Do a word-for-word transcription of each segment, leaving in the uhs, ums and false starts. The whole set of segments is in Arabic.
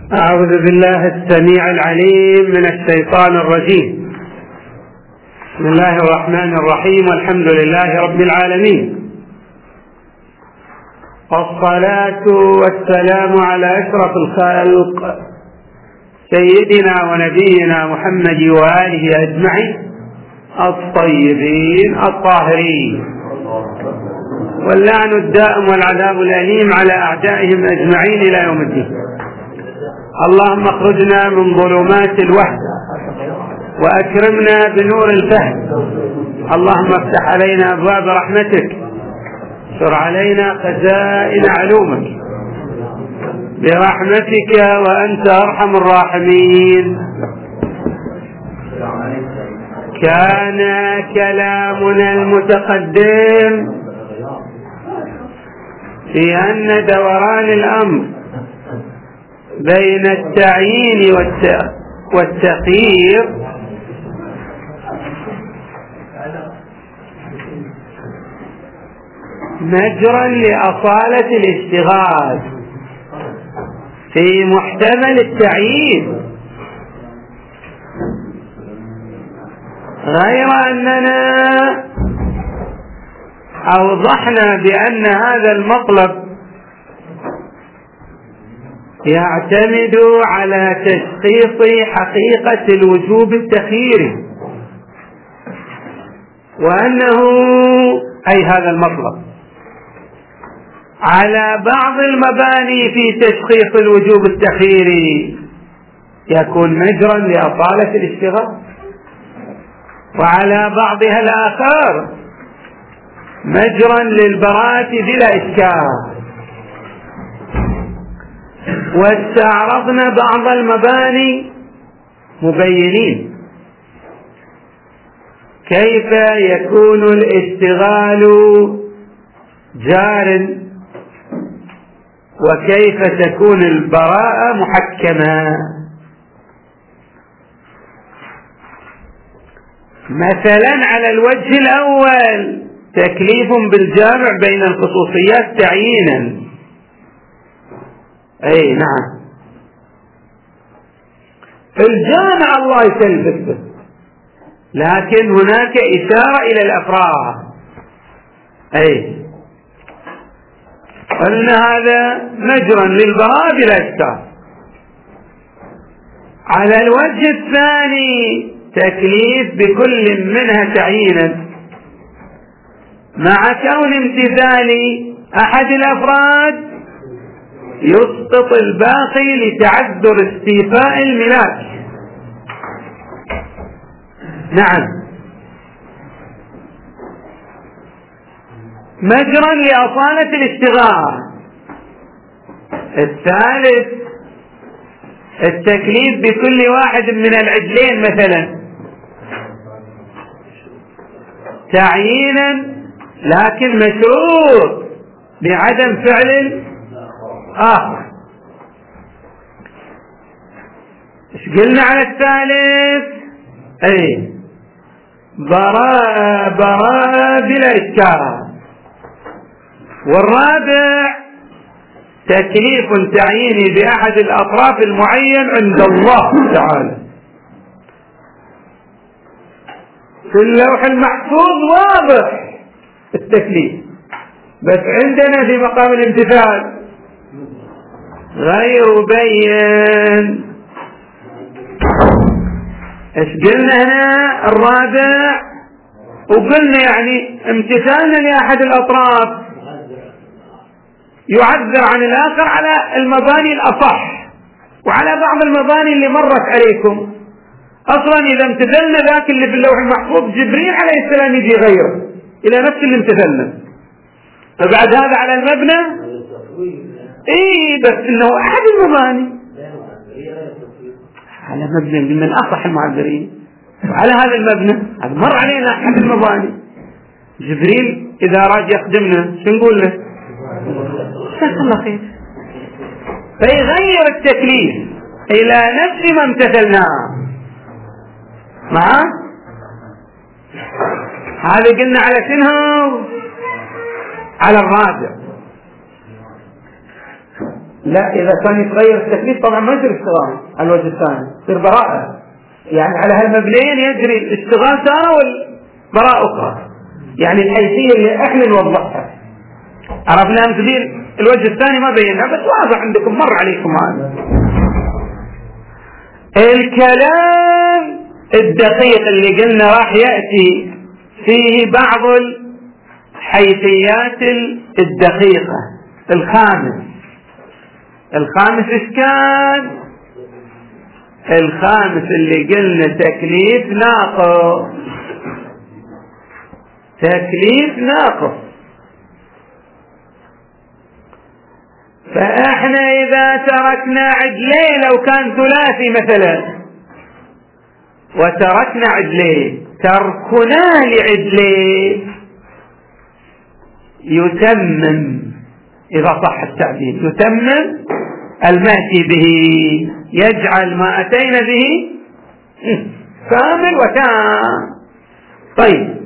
أعوذ بالله السميع العليم من الشيطان الرجيم. بسم الله الرحمن الرحيم، والحمد لله رب العالمين، والصلاة والسلام على أشرف الخلق سيدنا ونبينا محمد وآله أجمعين الطيبين الطاهرين، واللعن الدائم والعذاب الأليم على أعدائهم أجمعين إلى يوم الدين. اللهم اخرجنا من ظلمات الوهم وأكرمنا بنور الفهم. اللهم افتح علينا أبواب رحمتك، سر علينا خزائن علومك برحمتك وأنت أرحم الراحمين. كان كلامنا المتقدم في أن دوران الأمر بين التعيين والتخيير مجرا لأصالة الاشتغال في محتمل التعيين، غير أننا أوضحنا بأن هذا المطلب يعتمد على تشخيص حقيقة الوجوب التخييري، وأنه أي هذا المطلب على بعض المباني في تشخيص الوجوب التخييري يكون مجرا لأصالة الاشتغال، وعلى بعضها الآخر مجرا للبراءة بلا إشكال. واستعرضنا بعض المباني مبينين كيف يكون الاشتغال جار وكيف تكون البراءة محكمة. مثلا على الوجه الأول تكليف بالجامع بين الخصوصيات تعيينا، أي نعم الجامع الله يكلفك به، لكن هناك إشارة إلى الأفراد. أي قلنا هذا مجرا للبراءة بلا إشكال. على الوجه الثاني تكليف بكل منها تعيينا مع كون امتثال أحد الأفراد يسقط الباقي لتعذر استيفاء الملاك. نعم مجرا لأصالة الاشتغال. الثالث التكليف بكل واحد من العدلين مثلا تعيينا، لكن مشروط بعدم فعل آخر. ايش قلنا على الثالث؟ اي براءة براءة بلا إشكال. والرابع تكليف تعييني بأحد الأطراف المعين عند الله تعالى. في اللوح المحفوظ واضح التكليف، بس عندنا في مقام الامتثال غير مبين. ايش قلنا هنا؟ الرابع، وقلنا يعني امتثالنا لأحد الأطراف يعذر عن الآخر على المباني الأصح، وعلى بعض المباني اللي مرت عليكم. أصلا إذا امتثلنا ذاك اللي في اللوح المحفوظ جبريل عليه السلام يجي غيره إلى نفس اللي امتثلنا، فبعد هذا على المبنى إيه بس إنه أحد المباني على مبنى من أصح المعذرين، وعلى هذا المبنى هذا مر علينا أحد المباني. جبريل إذا راد يخدمنا شو نقول له؟ جزاك الله خير. فيغير التكليف إلى نفس ما امتثلناه. معه هذا قلنا على شنو؟ على الرابع. لا، إذا كان يتغير التكليف طبعا ما يصير اشتغال على الوجه الثاني، يصير براءة. يعني على هالمبنيين يجري الاشتغال تارة والبراءة أخرى. يعني الحيثية اللي احنا نوضحها عرفنا مثل الوجه الثاني ما بينها، بس واضح عندكم مر عليكم هذا. الكلام الدقيق اللي قلنا راح يأتي فيه بعض الحيثيات الدقيقة. الخامس الخامس ايش كان؟ الخامس اللي قلنا تكليف ناقص. تكليف ناقص. فاحنا اذا تركنا عدلين، لو كان ثلاثي مثلا وتركنا عدلين، تركنا لعدلين يتمم، اذا صح التعبير يتمم المأتي به، يجعل ما أتينا به كامل وتام. طيب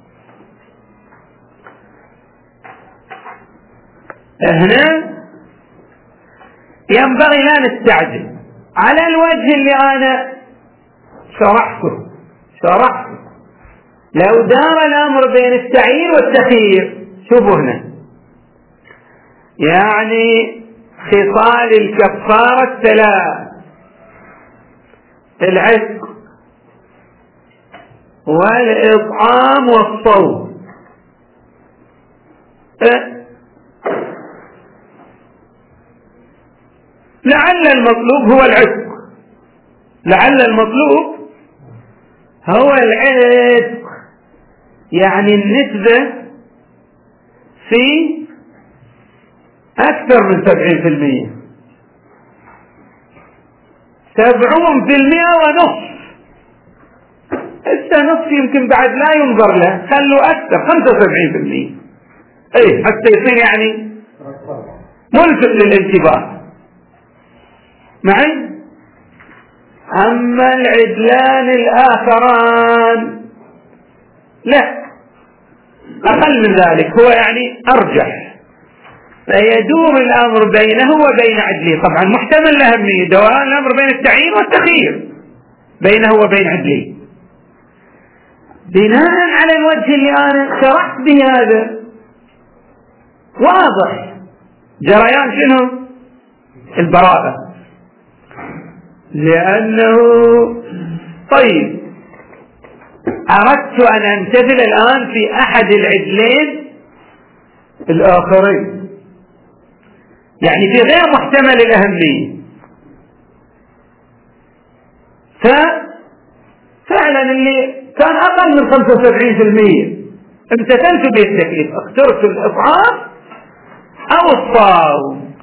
هنا ينبغي لا نستعجل على الوجه اللي أنا شرحته شرحته لو دار الأمر بين التعيين والتخيير. شوفوا هنا، يعني خصال الكفارة الثلاث: العتق والإطعام والصوم. لعل المطلوب هو العتق، لعل المطلوب هو العتق، يعني النسبة في أكثر من سبعين في المية، سبعون في المية ونصف. إذا نصف يمكن بعد لا ينظر له، خلوا أكثر، خمسة وسبعين في المية، إيه حتى يصير يعني ملفت للانتباه معي. أما العدلان الآخران لا، أقل من ذلك، هو يعني أرجح، فيدور الأمر بينه وبين عدله. طبعا محتمل الأهمية دوران الأمر بين التعيين والتخيير بينه وبين عدله. بناء على الوجه اللي أنا شرحت به هذا واضح جريان شنو؟ البراءة. لأنه طيب أردت أن أمتثل الآن في أحد العدلين الآخرين، يعني في غير محتمل الأهمية، ففعلا اللي كان أقل من خمسة وسبعين في المية امتثلت به التكليف، اخترت الإطعام أو الصوم.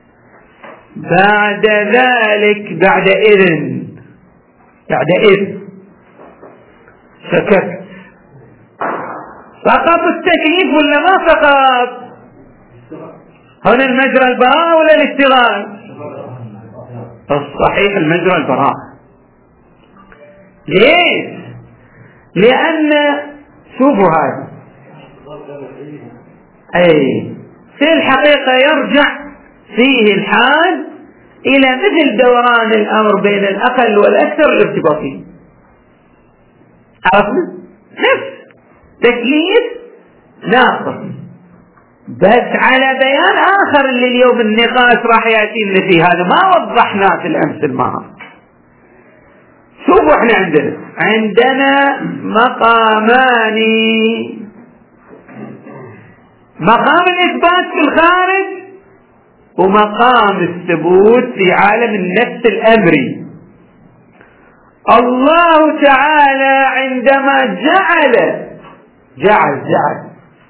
بعد ذلك بعد إذن بعد إذن سكت. سقط التكليف ولا ما سقط؟ هنا المجرى البراءة ولا الاشتغال؟ الصحيح المجرى البراءة. ليش؟ لأن شوفوا هذا أي في الحقيقة يرجع فيه الحال إلى مثل دوران الأمر بين الأقل والأكثر الارتباطي. عرفنا؟ نفس تكليف ناقص، بس على بيان آخر اللي اليوم النقاش راح يأتينا فيه، هذا ما وضحناه في الأمس الماضي. شوفوا احنا عندنا عندنا مقامان: مقام الإثبات في الخارج ومقام الثبوت في عالم النفس الأمري. الله تعالى عندما جعل جعل جعل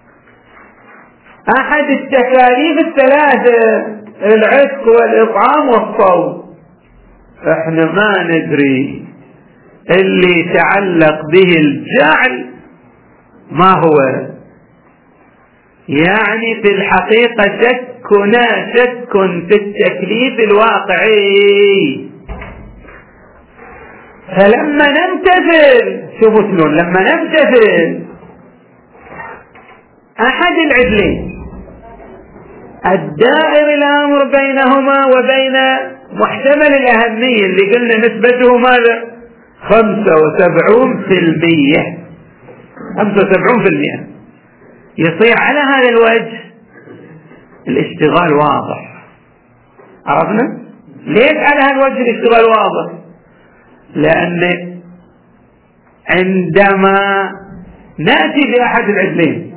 أحد التكاليف الثلاثة، العتق والإطعام والصوم، احنا ما ندري اللي يتعلق به الجعل ما هو، يعني في الحقيقة شكنا شك في التكليف الواقعي. فلما نمتثل، شوفوا شلون لما نمتثل أحد العدلين الدائر الأمر بينهما وبين محتمل الأهمية اللي قلنا نسبته ماذا؟ خمسة وسبعون في المية خمسة وسبعون في المية يصير على هذا الوجه الاشتغال واضح. عرفنا؟ ليش على هذا الوجه الاشتغال واضح؟ لأن عندما نأتي بأحد العدلين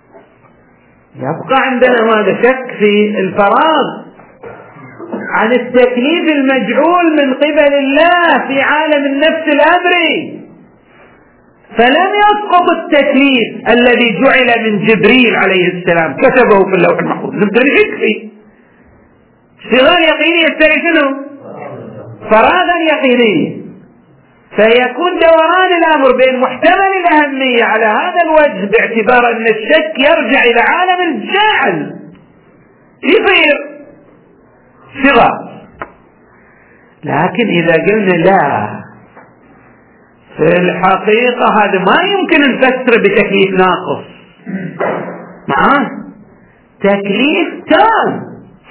يبقى عندنا ماذا؟ شك في الفراغ عن التكليف المجعول من قبل الله في عالم النفس الأمري، فلم يسقط التكليف الذي جعل من جبريل عليه السلام كتبه في اللوح المحفوظ، نقدر نشك فيه. اشتغال يقيني يستوي شنو؟ فراغا يقينيا، فيكون دوران الأمر بين محتمل الأهمية على هذا الوجه باعتبار أن الشك يرجع إلى عالم الجعل يصير اشتغال. لكن إذا قلنا لا، في الحقيقة هذا ما يمكن نفسر بتكليف ناقص، معاه تكليف تام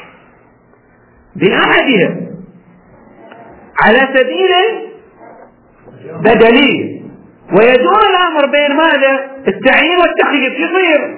بأحدها على سبيل بدلي، ويدور الأمر بين ماذا؟ التعيين والتخيير. يصير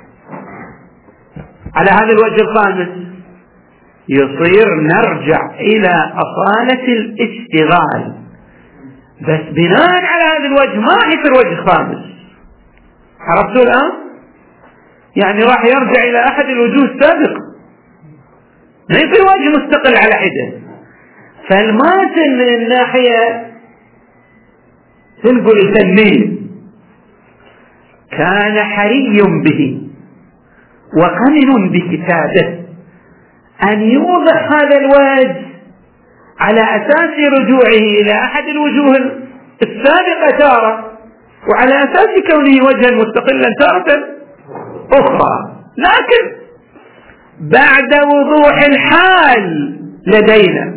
على هذا الوجه الخامس يصير نرجع إلى أصالة الاشتغال، بس بناء على هذا الوجه ما يصير وجه خامس. عرفتوا الآن؟ يعني راح يرجع إلى أحد الوجوه السابقة، ما يصير وجه مستقل على حدة. فالماتن من الناحية تنقل الفنية كان حري به وقمن بكتابه أن يوضح هذا الوجه على أساس رجوعه إلى أحد الوجوه السابقة تارة، وعلى أساس كونه وجها مستقلا تارة أخرى، لكن بعد وضوح الحال لدينا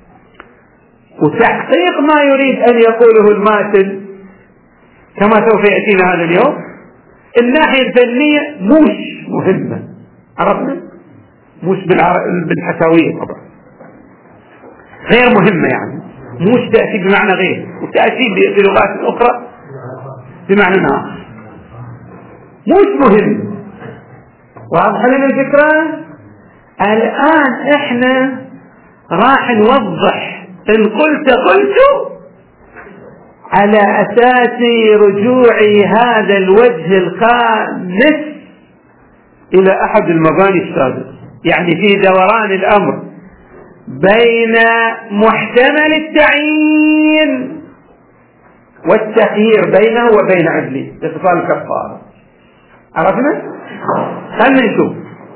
وتحقيق ما يريد أن يقوله الماتن كما سوف يأتينا هذا اليوم. الناحية الفنية مش مهمة، عرفنا؟ مش بالحساوية طبعا، غير مهمة، يعني مش تأتي بمعنى غير، وتأتي بلغات أخرى بمعنى آخر، مش مهم. واضح لنا الفكرة؟ الآن احنا راح نوضح إن قلت قلت على أساس رجوع هذا الوجه الخامس إلى أحد المباني السابقة، يعني في دوران الأمر بين محتمل التعيين والتخيير بينه وبين عدله باتصال الكفارة. عرفنا؟ خلنا نشوف.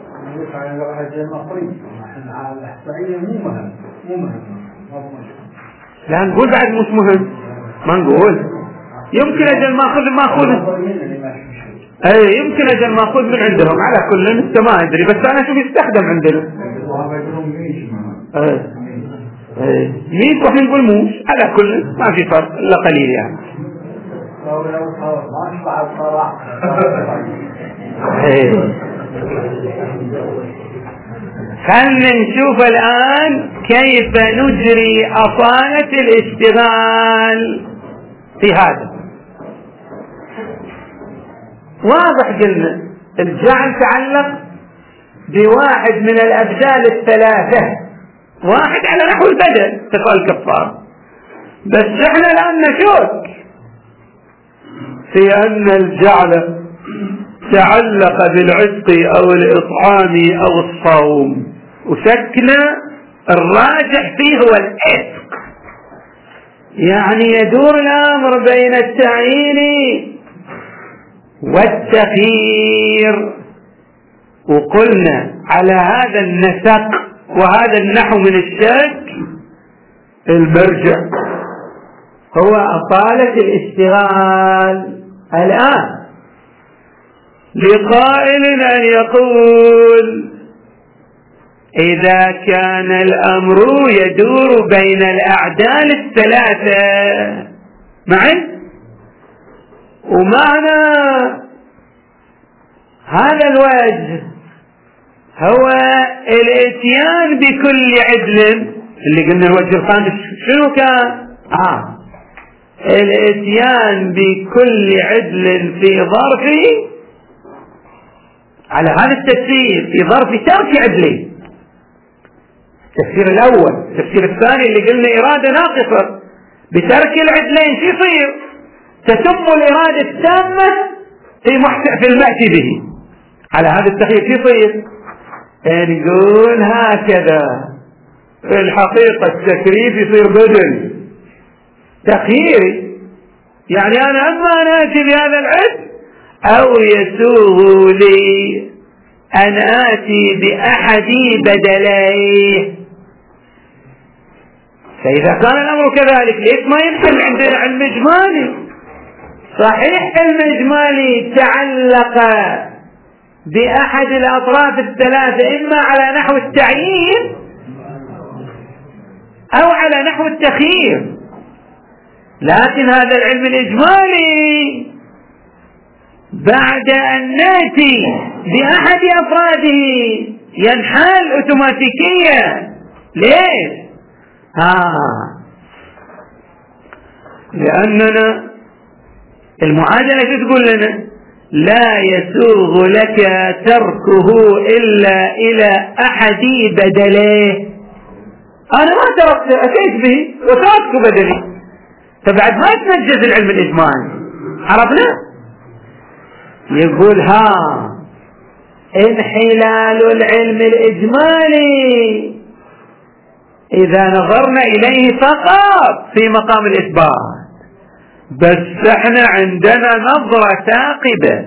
لا نقول بعد مش مهم، ما نقول يمكن أجل ماخذ ماخذ اي يمكن أجل ماخذ من عندهم، على كل انت ما ادري، بس انا شو بيستخدم عندنا اي اي ميت واحنا نقول موش، على كل ما في فرق الا قليل يعني. خلنا نشوف الآن كيف نجري أصالة الاشتغال في هذا. واضح قلنا الجعل تعلق بواحد من الأبدال الثلاثة، واحد على نحو البدل اتصال الكفار، بس احنا الآن نشك في أن الجعل تعلق بالعتق أو الإطعام أو الصوم، وشكنا الراجح فيه هو العتق، يعني يدور الأمر بين التعيين والتخيير. وقلنا على هذا النسق وهذا النحو من الشك المرجع هو أصالة الاشتغال. الآن لقائل أن يقول إذا كان الأمر يدور بين الأعدال الثلاثة معي، ومعنى هذا الوجه هو الاتيان بكل عدل اللي قلنا الوجه الخامس شنو كان؟ آه الاتيان بكل عدل في ظرف، على هذا التفسير في ظرف ترك عدله. التفسير الأول. التفسير الثاني اللي قلنا إرادة ناقصة بترك العدلين شو يصير؟ تتم الإرادة التامة في في المأتي به. على هذا التخيير شو يصير؟ نقول هكذا في الحقيقة التكليف يصير بدل تخييري، يعني أنا أما أنا آتي بهذا العدل أو يسوغ لي أن آتي بأحد بدليه. فإذا كان الأمر كذلك ليش ما ينحل عندنا علم إجمالي؟ صحيح علم إجمالي تعلق بأحد الأطراف الثلاثة إما على نحو التعيين أو على نحو التخيير، لكن هذا العلم الإجمالي بعد أن نأتي بأحد أفراده ينحل أوتوماتيكيا. ليش؟ آه لأننا المعادلة شو تقول لنا؟ لا يسوغ لك تركه إلا إلى أحد بدليه. أنا ما تركت، أتيت به وتركت بدلي، فبعد ما يتنجز العلم الإجمالي. عرفنا؟ يقول ها انحلال العلم الإجمالي إذا نظرنا إليه فقط في مقام الإثبات، بس احنا عندنا نظرة ثاقبة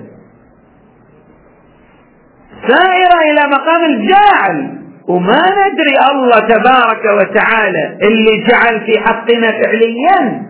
سائرة إلى مقام الجعل، وما ندري الله تبارك وتعالى اللي جعل في حقنا فعليا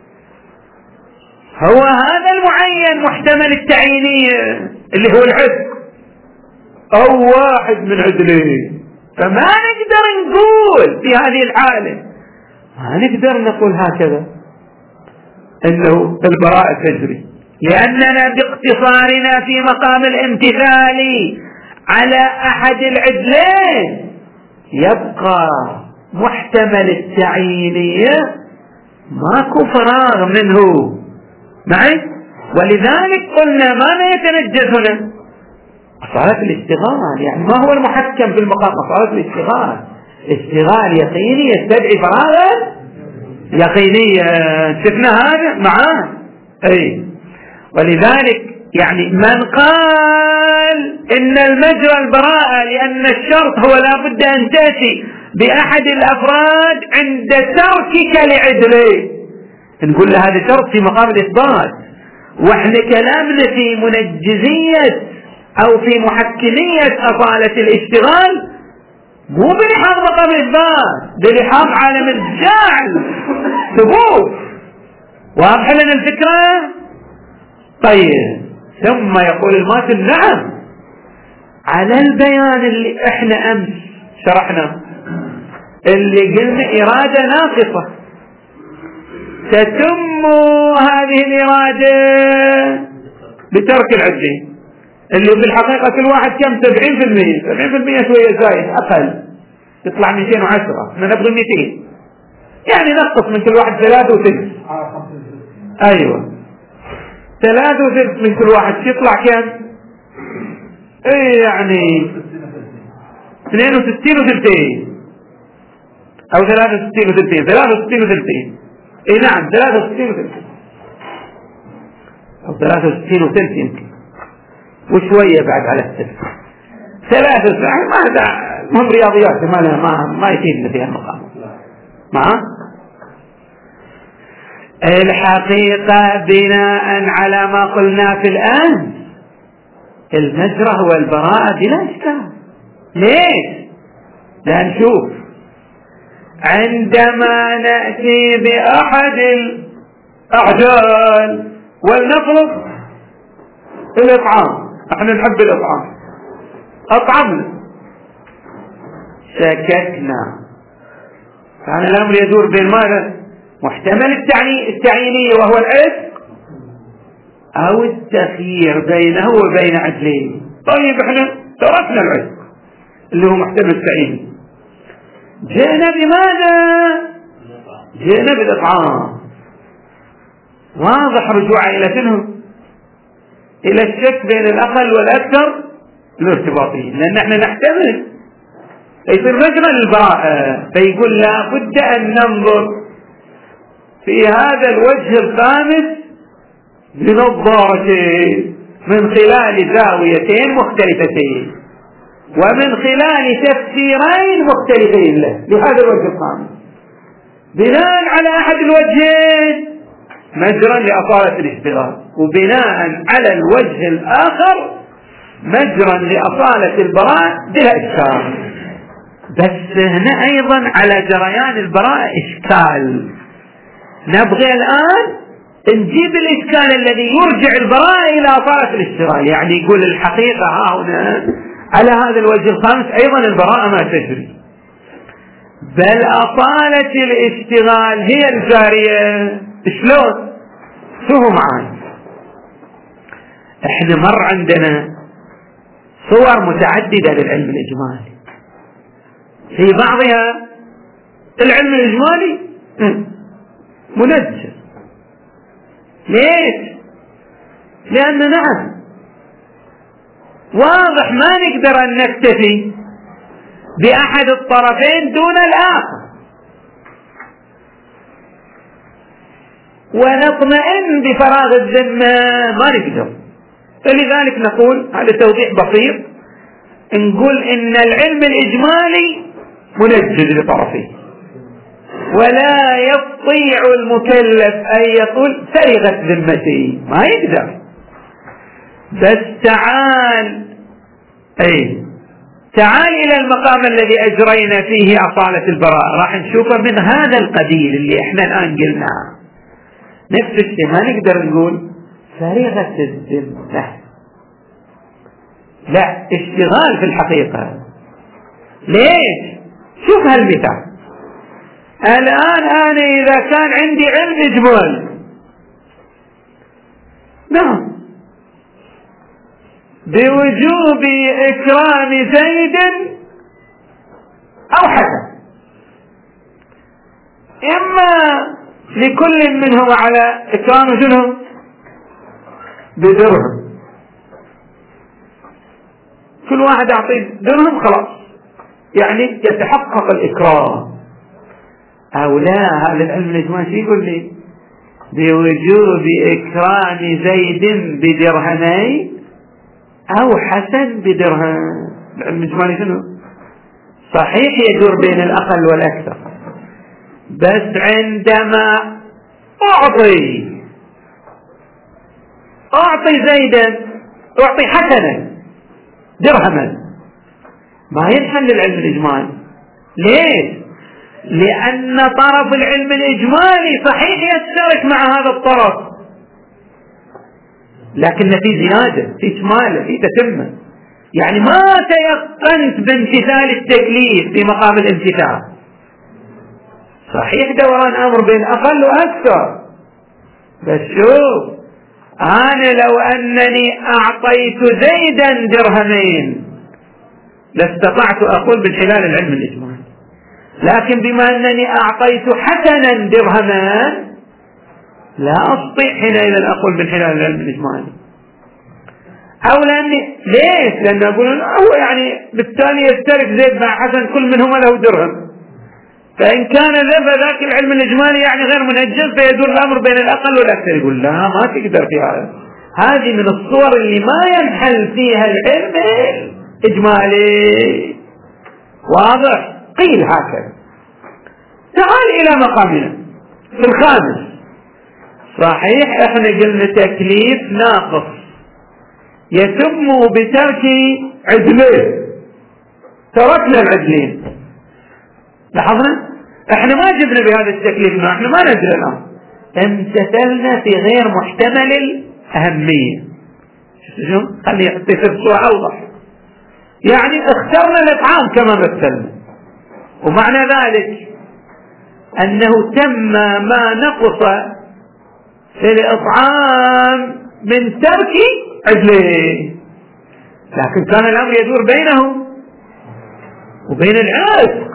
هو هذا المعين محتمل التعيينية اللي هو العتق أو واحد من عدلين. فما نقدر نقول في هذه الحالة، ما نقدر نقول هكذا انه البراءة تجري، لاننا باقتصارنا في مقام الامتثال على احد العدلين يبقى محتمل التعيينية ماكو فراغ منه معي. ولذلك قلنا ما يتنجز هنا أصالة الاشتغال، يعني ما هو المحكم في المقام؟ أصالة الاشتغال، اشتغال يقيني يستدعي فراغا يقينية. شفنا هذا معاه أي. ولذلك يعني من قال إن المجرى البراءة لأن الشرط هو لا بد أن تأتي بأحد الأفراد عند تركك لعدله، نقول له هذا شرط في مقام الإثبات، وإحنا كلامنا في منجزية أو في محكمية أصالة الاشتغال مو بلحاظ مقام الإثبات، بلحاظ عالم الجعل ثبوت. واضح لنا الفكرة؟ طيب ثم يقول الماتن نعم على البيان اللي احنا أمس شرحنا اللي قلنا إرادة ناقصة تتم هذه الإرادة بترك العدلين اللي بالحقيقة كل واحد كم؟ سبعين في المية. سبعين في المية شوية زايد أقل، تطلع مئتين وعشرة، احنا نبغي مئتين، يعني نقص من كل واحد ثلاثة وثلث. أيوة ثلاثة وثلث من كل واحد يطلع كم؟ ايه يعني اثنين وستين وثلثين أو ثلاثة وستين وثلثين. ثلاثة وستين وثلثين ايه نعم ثلاثة وستين وثلثين أو ثلاثة وستين وثلث يمكن وشوية بعد على الثلث. ثلاثة وستين ما هذا مهم رياضيات ما ما ما يفيدنا في المقام. معه الحقيقة بناء على ما قلنا في الآن المجرى هو البراءة بلا إشكال. ليش؟ لأن نشوف عندما نأتي بأحد الأعدال ولنفرض الإطعام، احنا نحب الإطعام، أطعمنا سكتنا، كان الأمر يدور بين ماذا؟ محتمل التعيينية وهو العتق أو التخيير بينه وبين عدلين. طيب احنا تركنا العتق اللي هو محتمل سعيد. جئنا بماذا؟ جئنا بالإطعام. واضح رجوعا إلى شنو؟ إلى الشك بين الأقل والأكثر الارتباطيين، لأن احنا نحتمل يصير مجرى للبراءة. فيقول لا بد أن ننظر في هذا الوجه الخامس بنظارتين، من خلال زاويتين مختلفتين ومن خلال تفسيرين مختلفين له لهذا الوجه الخامس. بناء على أحد الوجهين مجرى لأصالة الاشتغال، وبناء على الوجه الآخر مجرى لأصالة البراءة بلا إشكال. بس هنا أيضا على جريان البراءة إشكال. نبغي الآن نجيب الإشكال الذي يرجع البراءة إلى أصالة الاشتغال، يعني يقول الحقيقة ها هنا على هذا الوجه الخامس أيضا البراءة ما تجري، بل أصالة الاشتغال هي الجارية. شلون؟ شوفوا معاي، احنا مر عندنا صور متعددة للعلم الإجمالي، في بعضها العلم الإجمالي منجم. ليش؟ لأن نعم واضح ما نقدر أن نكتفي بأحد الطرفين دون الآخر ونطمئن بفراغ الذمة، ما نقدر. فلذلك نقول هذا توضيح بسيط، نقول إن العلم الإجمالي منجز لطرفيه، ولا يستطيع المكلف أن يقول فرغت ذمتي، ما يقدر. بس تعال أي تعال إلى المقام الذي أجرينا فيه أصالة البراءة، راح نشوفه من هذا القبيل اللي إحنا الآن قلناه. نفس الشيء ما نقدر نقول فرغت الذمة، لا، اشتغال في الحقيقة. ليش؟ شوف هالمثال الآن، أنا إذا كان عندي علم إجمالي نعم بوجوب إكرام زيد أو حسن، إما لكل منهم على إكرام شنو بدرهم، كل واحد أعطيه درهم خلاص يعني يتحقق الإكرام، أو لا، هذا العلم الإجمالي يقول لي بوجوب إكرام زيد بدرهمين أو حسن بدرهم. العلم الإجمالي شنو؟ صحيح يدور بين الأقل والأكثر، بس عندما أعطي أعطي زيدا أعطي حسنا درهما ما ينحل للعلم الإجمالي. ليش؟ لأن طرف العلم الإجمالي صحيح يشترك مع هذا الطرف، لكن في زيادة، في إكمال، في تتمة، يعني ما تيقنت بامتثال التكليف في مقام الامتثال. صحيح دوران أمر بين أقل وأكثر، بس شوف، أنا لو أنني أعطيت زيدا درهمين لاستطعت أقول من خلال العلم الإجمالي، لكن بما أنني أعطيت حسنا درهمان لا أستطيع حينئذ أن أقول من خلال العلم الإجمالي. أو لأني ليش؟ لأن أقول هو يعني بالتالي يشترك زيد مع حسن كل منهما له درهم، فإن كان ذاك العلم الإجمالي يعني غير منجز فيدور الأمر بين الأقل والأكثر. يقول لا، ما تقدر في هذا، هذه من الصور اللي ما ينحل فيها العلم الإجمالي. واضح؟ قيل هكذا. تعال إلى مقامنا في الخامس. صحيح احنا قلنا تكليف ناقص يتم بترك عدلين، تركنا العدلين، لاحظنا احنا ما جبنا بهذا التكليف، احنا ما ندري الان، امتثلنا في غير محتمل الأهمية. شو خلي يصير بصورة أوضح، يعني اخترنا الإطعام كما مثلنا، ومعنى ذلك أنه تم ما نقص في الإطعام من ترك عدله، لكن كان الأمر يدور بينهم، وبين العتق.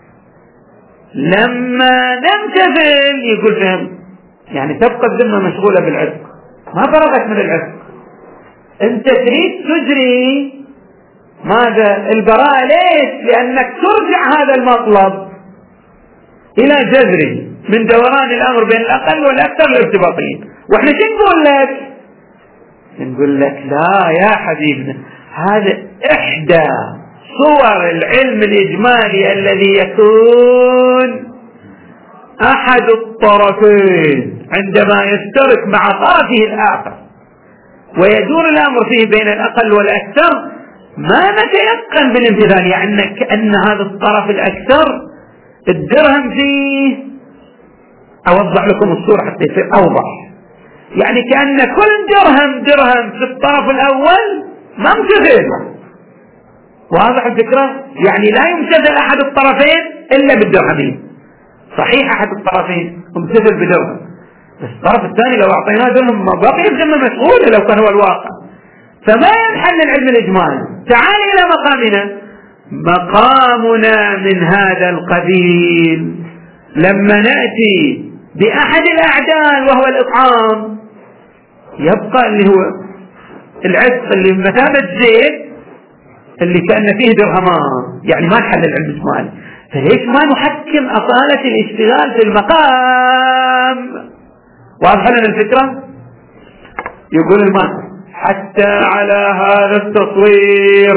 لما نمتثل يقول فهم يعني تبقى الذمة مشغولة بالعتق، ما فرغت من العتق. انت تريد تجري ماذا؟ البراءة. ليش؟ لأنك ترجع هذا المطلب إلى جذره من دوران الأمر بين الأقل والأكثر الارتباطيين. وإحنا شو نقول لك؟ نقول لك لا يا حبيبنا، هذا إحدى صور العلم الإجمالي الذي يكون أحد الطرفين عندما يشترك مع طرفه الآخر ويدور الأمر فيه بين الأقل والأكثر، ما نتيقن بالامتثال. يعني كأن هذا الطرف الأكثر الدرهم فيه، أوضح لكم الصورة حتى يصير أوضح، يعني كأن كل درهم درهم في الطرف الأول ما امتثل. واضح الفكرة؟ يعني لا يمتثل أحد الطرفين إلا بالدرهمين. صحيح أحد الطرفين امتثل بدرهم، بس الطرف الثاني لو أعطيناه درهم ما بقي الذمة مسؤولة لو كان هو الواقع. فما ينحل العلم الإجمالي. تعال إلى مقامنا. مقامنا من هذا القبيل لما نأتي بأحد الأعدال وهو الإطعام، يبقى اللي هو العتق اللي بمثابة زيت اللي كأن فيه درهمان، يعني ما نحل العلم الإجمالي. فليش ما نحكم أصالة الاشتغال في المقام؟ واضح لنا الفكرة؟ يقول المعنى حتى على هذا التصوير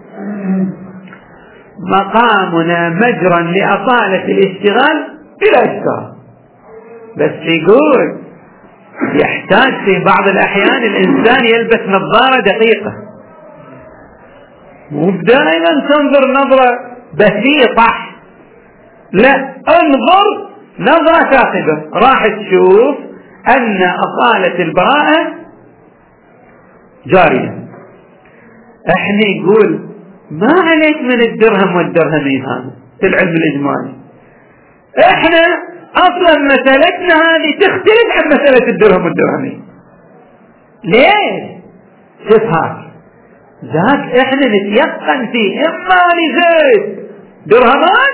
مقامنا مجرا لأصالة الاشتغال بلا إشكال، بس يقول يحتاج في بعض الأحيان الإنسان يلبس نظارة دقيقة، مو دائما تنظر نظرة بسيطة، لا انظر نظرة ثاقبة راح تشوف أن أصالة البراءة جارية. احنا يقول ما عليك من الدرهم والدرهمين هذا في العلم الإجمالي، احنا اصلا مسألتنا هذه تختلف عن مسألة الدرهم والدرهمين. ليش؟ شوف هاك ذاك احنا نتيقن فيه اما لزيد درهمان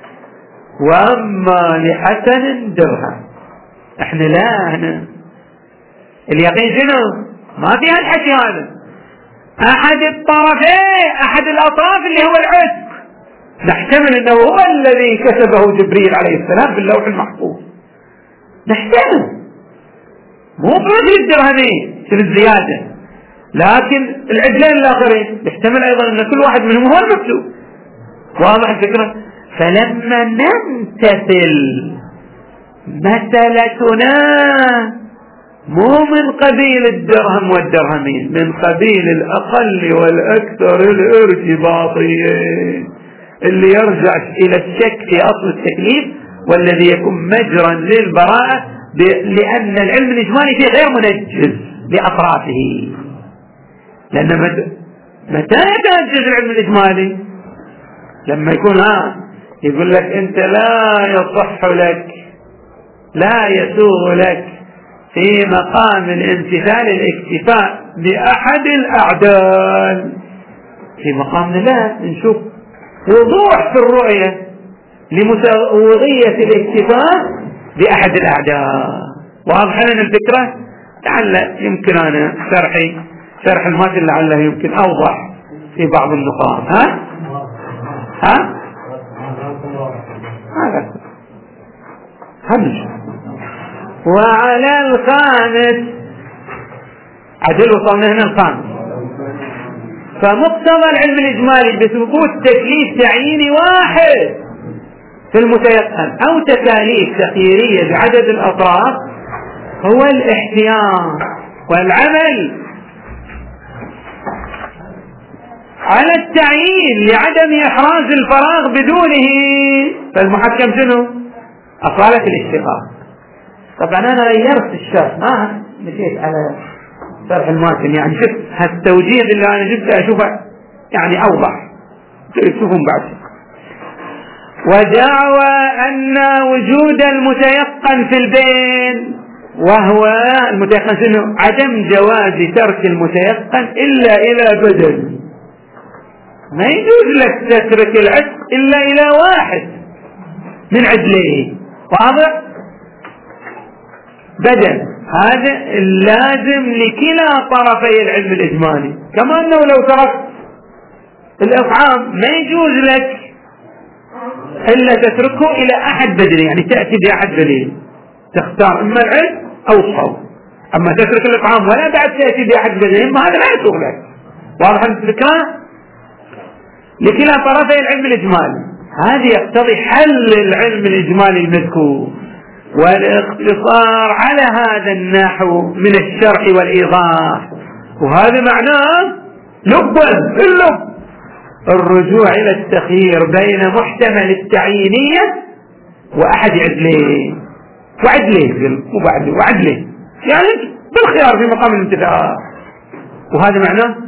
واما لحسن درهم. احنا لا، احنا اليقين شنو؟ ما فيها الحكي هذا. احد الطرفين احد الاطراف اللي هو العتق نحتمل انه هو الذي كتبه جبريل عليه السلام باللوح المحفوظ، نحتمل مو بوجه الدرهمين في الزيادة، لكن العدلين الاخرين يحتمل ايضا ان كل واحد منهم هو المكتوب. واضح الفكرة؟ فلما نمتثل مسألتنا مو من قبيل الدرهم والدرهمين، من قبيل الأقل والأكثر الارتباطيين اللي يرجع إلى الشك في أصل التكليف والذي يكون مجرا للبراءة، لأن العلم الإجمالي فيه غير منجز لأطرافه. لأن متى يتنجز العلم الإجمالي؟ لما يكون ها يقول لك أنت لا يصح لك لا يسوغ لك في مقام الامتثال الاكتفاء بأحد الأعدال. في مقامنا لا نشوف وضوح في الرؤية لمساوية الاكتفاء بأحد الأعدال. واضح لنا الفكرة؟ لعل يمكن أنا شرحي شرح الماتن لعله يمكن أوضح في بعض النقاط. ها؟ ها؟ هذا هنشوف. وعلى الخامس عدل وصلنا هنا الخامس. فمقتضى العلم الإجمالي بثبوت تكليف تعييني واحد في المتيقن أو تكاليف تخييرية بعدد الأطراف هو الاحتياط والعمل على التعيين لعدم إحراز الفراغ بدونه. فالمحكم شنو؟ أصالة الاشتغال. طبعا أنا غيرت الشرح، ما مشيت على شرح الماتن، يعني شفت هالتوجيه اللي أنا جبته أشوفه يعني أوضح تشوفون بعد. ودعوى أن وجود المتيقن في البين، وهو المتيقن شنو؟ عدم جواز ترك المتيقن إلا إلى بدل. ما يجوز لك تترك العتق إلا إلى واحد من عدليه. واضح؟ بدل هذا اللازم لكلا طرفي العلم الإجمالي، كما أنه لو تركت الإطعام ما يجوز لك إلا تتركه إلى أحد بدلي، يعني تأتي بأحد بدلي تختار إما العلم أو الصوم. أما تترك الإطعام ولا بعد تأتي بأحد بدلي إما هذا لا يسوغ لك. واضح الفكرة؟ لكلا طرفي العلم الإجمالي. هذه يقتضي حل العلم الإجمالي المذكور والاقتصار على هذا النحو من الشرح والإيضاح. وهذا معناه لبا اللب الرجوع إلى التخيير بين محتمل التعيينية وأحد عدلين وعدلين وعدلين، يعني بالخيار في مقام الانتفاع. وهذا معناه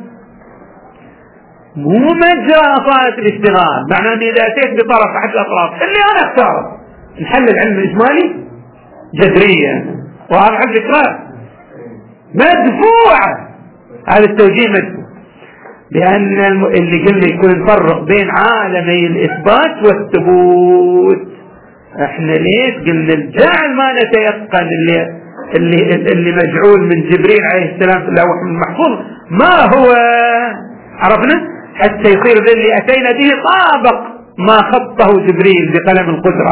مو مجرى أصالة الاشتغال، معناه أني إذا أتيت بطرف أحد الأطراف اللي أنا أختاره نحل العلم الإجمالي جذريا. وهذا على فكرة مدفوع، هذا التوجيه مدفوع، لأن اللي قلنا يكون نفرق بين عالمي الإثبات والثبوت. احنا ليش قلنا الجعل ما نتيقن اللي اللي اللي مجعول من جبريل عليه السلام في اللوح المحفوظ ما هو، عرفنا حتى يصير اللي أتينا به طابق ما خطه جبريل بقلم القدرة،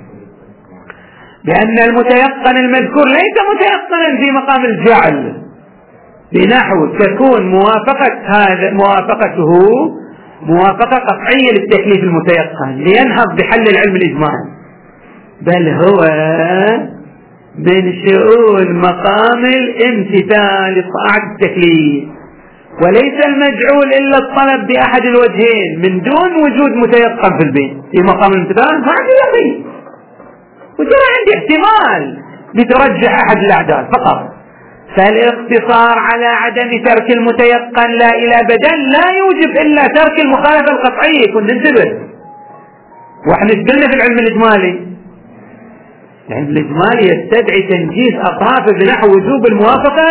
لأن المتيقن المذكور ليس متيقنا في مقام الجعل، بنحو تكون موافقة هذا موافقته موافقة قطعية للتكليف المتيقن لينهض بحل العلم الإجمالي، بل هو من شؤون مقام الامتثال لطاعة التكليف، وليس المجعول إلا الطلب بأحد الوجهين من دون وجود متيقن في البين في مقام الامتثال. فهذا يقين وجرى عندي احتمال لترجح أحد الأعداد فقط. فالاقتصار على عدم ترك المتيقن لا إلى بدل لا يوجب إلا ترك المخالفة القطعية. كنا ننتبه وإحنا قلنا في العلم الإجمالي، العلم الإجمالي يستدعي تنجيز أطرافه بنحو وجوب الموافقة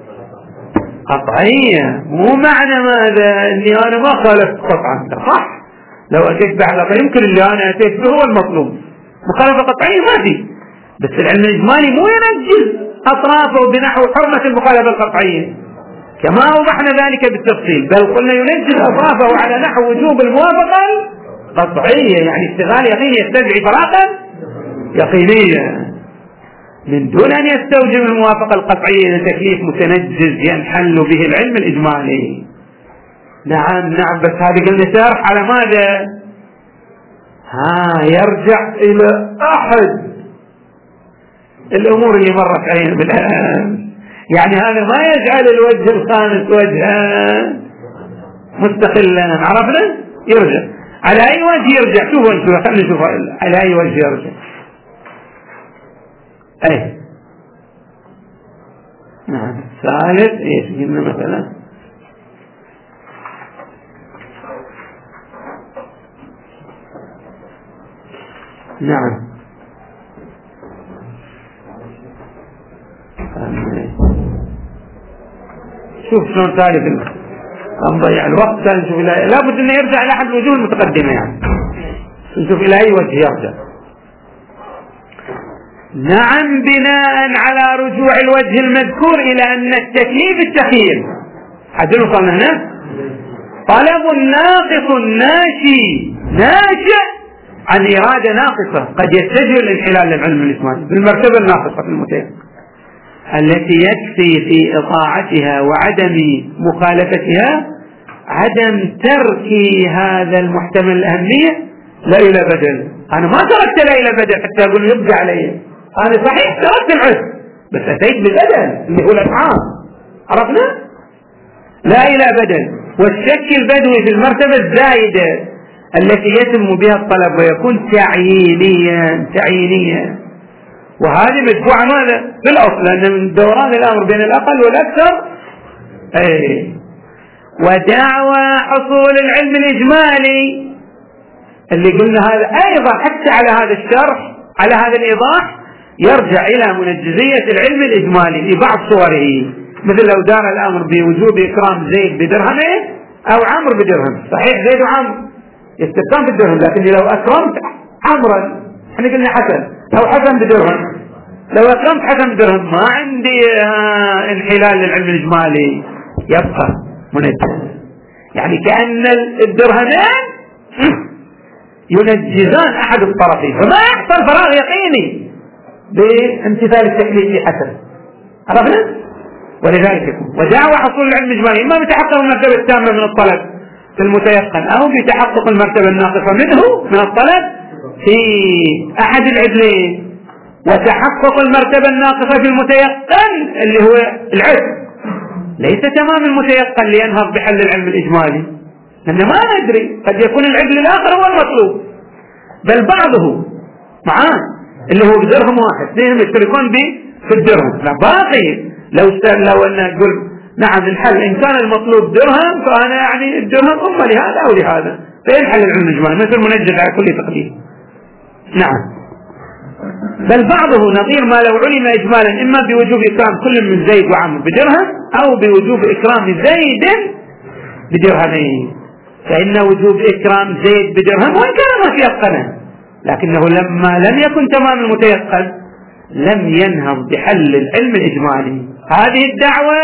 قطعية. مو معنى ماذا أني أنا ما خالفت قطعا، صح لو أتيت بعلاقة يمكن اللي أنا أتيت به هو المطلوب، مخالفة قطعية ما في، بس العلم الإجمالي مو ينجز أطرافه بنحو حرمة المخالفة القطعية كما أوضحنا ذلك بالتفصيل، بل قلنا ينجز أطرافه على نحو وجوب الموافقة القطعية، يعني اشتغال يقين يستدعي فراقا يقينية من دون أن يستوجب الموافقة القطعية لتكليف متنجز ينحل به العلم الإجمالي. نعم نعم، بس هذه قلنا شرح على ماذا؟ ها يرجع إلى أحد الأمور اللي مرت علينا بالآن، يعني هذا ما يجعل الوجه الخامس وجها مستقلا، عرفنا؟ يرجع على أي وجه يرجع؟ شوفوا انتوا خلينا نشوف على أي وجه يرجع. أي نعم ثالث ايش قلنا مثلا؟ نعم شوف شلون ثالث نضيع الوقت، نشوف لابد انه يرجع الى احد الوجوه المتقدمه، يعني نشوف الى اي وجه يرجع. نعم بناء على رجوع الوجه المذكور إلى أن التكليف التخيير حتى نوصل هنا طلب ناقص ناشي ناشئ عن إرادة ناقصة قد يتجه الانحلال للعلم الإجمالي بالمرتبة الناقصة في المتيقن التي يكفي في إطاعتها وعدم مخالفتها عدم ترك هذا المحتمل الأهمية لا إلى بدل. أنا ما تركت لا إلى بدل حتى أقول يبقى علي، أنا صحيح تركت العسر بس أتيت بالبدل اللي هو الأطعام، عرفنا؟ لا إلى بدل. والشك البدوي في المرتبة الزائدة التي يتم بها الطلب ويكون تعيينيا تعيينيا وهذه مدفوعة ماذا؟ بالأصل لأن من دوران الأمر بين الأقل والأكثر. أي ودعوى حصول العلم الإجمالي اللي قلنا هذا أيضا حتى على هذا الشرح على هذا الإيضاح يرجع إلى منجزية العلم الإجمالي في بعض صوره، مثل لو دار الأمر بوجوب إكرام زيد بدرهمه أو عمرو بدرهم، صحيح زيد وعمرو استفهام بالدرهم، لكني لو أكرمت عمرا احنا قلنا حسن أو حسن بدرهم، لو أكرمت حسن بدرهم ما عندي آه انحلال للعلم الإجمالي، يبقى منجز. يعني كأن الدرهمين ينجزان أحد الطرفين، فما يحصل فراغ يقيني بامتثال التكليف في حسن. عرفنا؟ ولذلك يكون ودعوى حصول العلم الإجمالي إما بتحقق المرتبة التامة من الطلب في المتيقن أو بتحقق المرتبة الناقصة منه من الطلب في أحد العدلين، وتحقق المرتبة الناقصة في المتيقن اللي هو العدل ليس تمام المتيقن لينهض بحل العلم الإجمالي، لأن ما ندري قد يكون العدل الآخر هو المطلوب، بل بعضه معاه اللي هو بدرهم واحد اثنين يشتركون في الدرهم، لا باقي لو لو أن نقول نعم الحل إن كان المطلوب درهم فأنا يعني الدرهم أما لهذا أو لهذا فينحل العلم الإجمالي مثل منجز على كل تقدير. نعم، بل بعضه نظير ما لو علم إجمالا إما بوجوب إكرام كل من زيد وعمرو بدرهم أو بوجوب إكرام زيد بدرهمين، فإن وجوب إكرام زيد بدرهم وإن كان متيقنا لكنه لما لم يكن تمام المتيقن لم ينهض بحل العلم الإجمالي. هذه الدعوة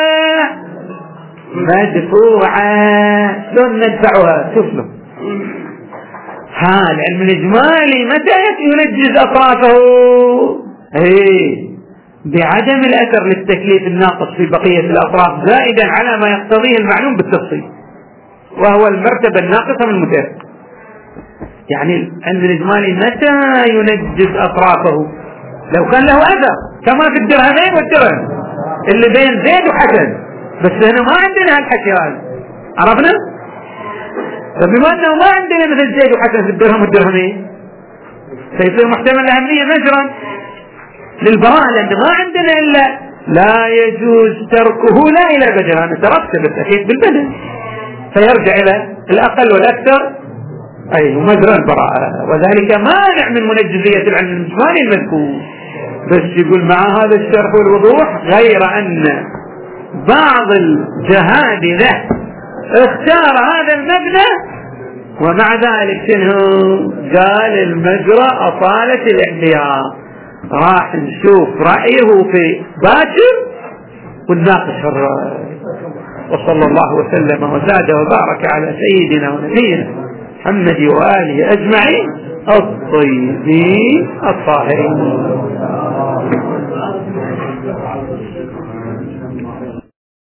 مدفوعة، شلون ندفعها؟ شوف له ها العلم الإجمالي متى ينجز أطرافه؟ ايه بعدم الأثر للتكليف الناقص في بقية الأطراف زائدا على ما يقتضيه المعلوم بالتفصيل، وهو المرتبة الناقصة من المتيقن. يعني العلم الإجمالي متى ينجز أطرافه؟ لو كان له أثر كما في الدرهمين والدرهم اللي بين زيد وحسن، بس هنا ما عندنا هالحكي هذا، عرفنا؟ فبما أنه ما عندنا مثل زيد وحسن في الدرهم والدرهمين سيصير محتمل الأهمية مجرا للبراءة، لأن ما عندنا إلا لا يجوز تركه لا إلى بدل، أنا تركت بالتأكيد بالبدل فيرجع إلى الأقل والأكثر أي مجرى البراءة، وذلك مانع من منجزية العلم الإجمالي المذكور. بس يقول مع هذا الشرح والوضوح غير أن بعض الجهادلة اختار هذا المبنى ومع ذلك شنو قال المجرى أطالة الاحتياط، راح نشوف رأيه في باكر ونناقش الرأي. وصلى الله وسلم وزاد وبارك على سيدنا ونبينا محمد وآله أجمعين الطيبين الطاهرين.